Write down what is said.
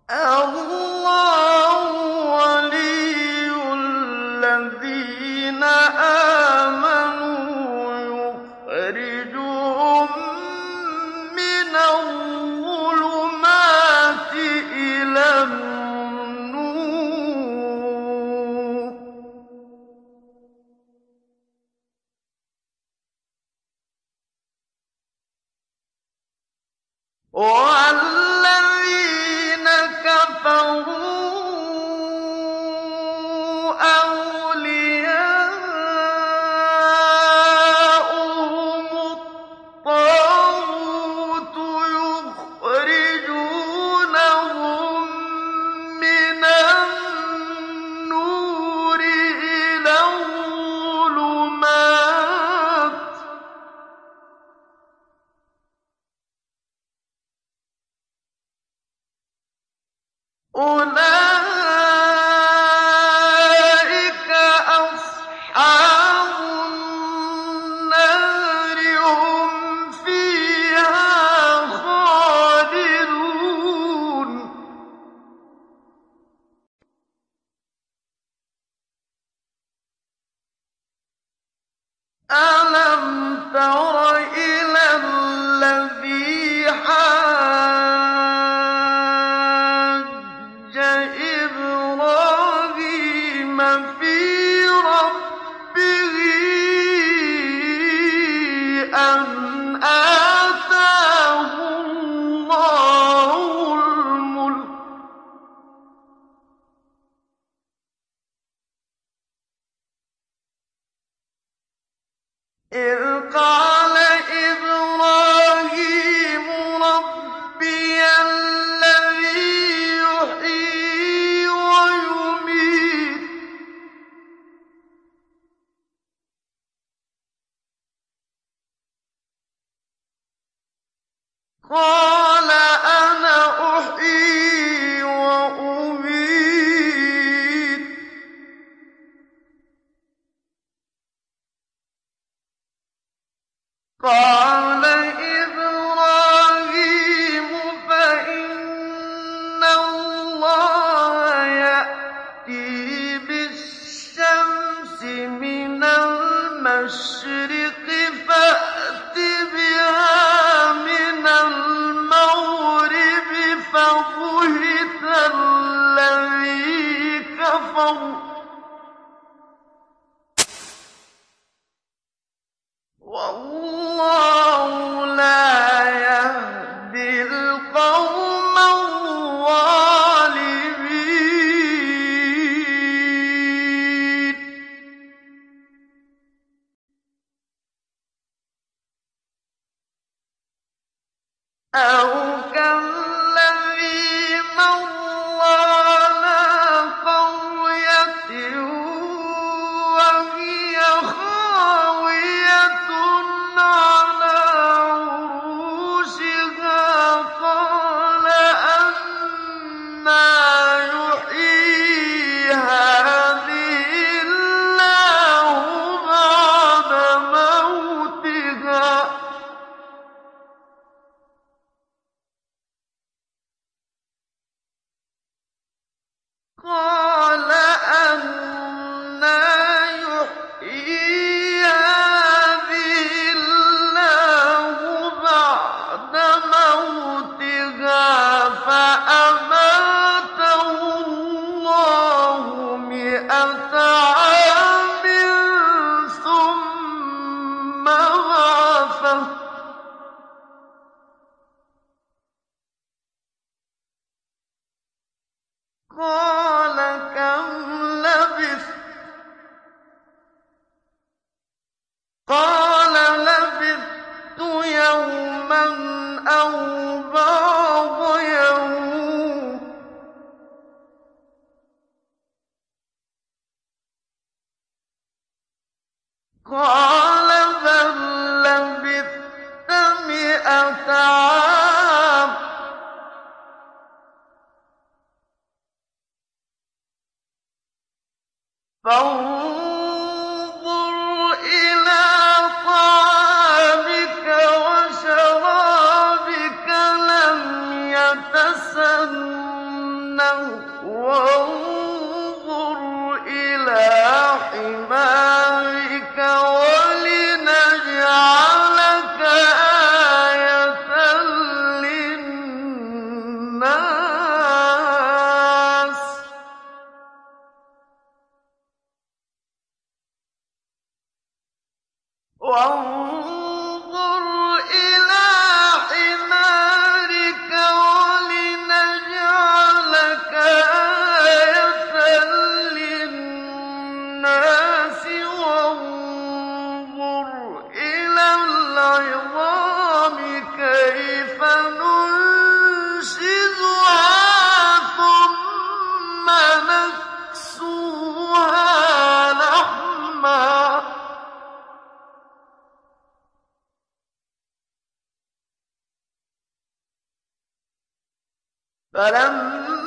اللَّهُ وَلِيُّ الَّذِينَ آمَنُوا يُخْرِجُهُم مِّنَ الظُّلُمَاتِ إِلَى النُّورِ ۖ وَالَّذِينَ كَفَرُوا أَوْلِيَاؤُهُمُ الطَّاغُوتُ يُخْرِجُونَهُم مِّنَ النُّورِ إِلَى الظُّلُمَاتِ ۗ أُولَٰئِكَ أَصْحَابُ النَّارِ ۖ هُمْ فِيهَا خَالِدُونَ أَلَمْ تَرَ إِلَى الَّذِي حَاجَّ إِبْرَاهِيمَ فِي رَبِّهِ أَنْ آتَاهُ اللَّهُ الْمُلْكَ إِذْ قَالَ إِبْرَاهِيمُ رَبِّيَ الَّذِي يُحْيِي وَيُمِيتُ ۖ قَالَ أَنَا أُحْيِي وَأُمِيتُ ۖ قَالَ إِبْرَاهِيمُ فَإِنَّ اللَّهَ يَأْتِي بِالشَّمْسِ مِنَ الْمَشْرِقِ فَأْتِ بِهَا مِنَ الْمَغْرِبِ فَبُهِتَ الَّذِي كَفَرَ ۗ وَاللَّهُ لَا يَهْدِي الْقَوْمَ الظَّالِمِينَ أَوْ كَالَّذِي مَرَّ عَلَىٰ قَرْيَةٍ وَهِيَ خَاوِيَةٌ عَلَىٰ عُرُوشِهَا قَالَ أَنَّىٰ يُحْيِي هَٰذِهِ اللَّهُ بَعْدَ مَوْتِهَا ۖ قَالَ أَنَّىٰ يُحْيِي هَٰذِهِ اللَّهُ بَعْدَ مَوْتِهَا ۖ فَأَمَاتَهُ اللَّهُ 100 عَامٍ ثُمَّ بَعَثَهُ ۖ قَالَ كَمْ لَبِثْتَ ۖ قَالَ لَبِثْتُ يَوْمًا أَوْ بَعْضَ يَوْمٍ ۖ قَالَ بَل لَّبِثْتَ 100 عَامٍ ۖ فانظُرْ إِلَىٰ طَعَامِكَ وَشَرَابِكَ لَمْ يَتَسَنَّهْ فلما